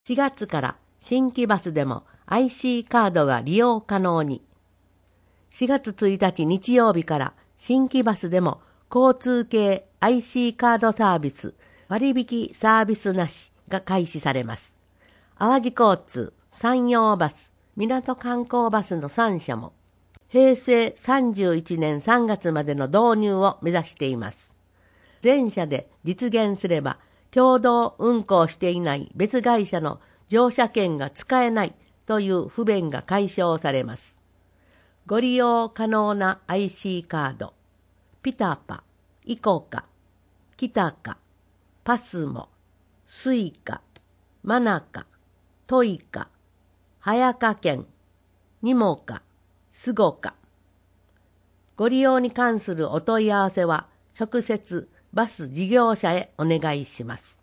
4月から新規バスでも IC カードが利用可能に。4月1日日曜日から新規バスでも交通系 IC カードサービス割引サービスなしが開始されます。淡路交通、山陽バス、港観光バスの3社も平成31年3月までの導入を目指しています。全社で実現すれば共同運行していない別会社の乗車券が使えないという不便が解消されます。ご利用可能な IC カード、ピタパ、イコカ、キタカ、パスモ、スイカ、マナカ、トイカ、ハヤカ券、ニモカ、スゴカ。ご利用に関するお問い合わせは直接バス事業者へお願いします。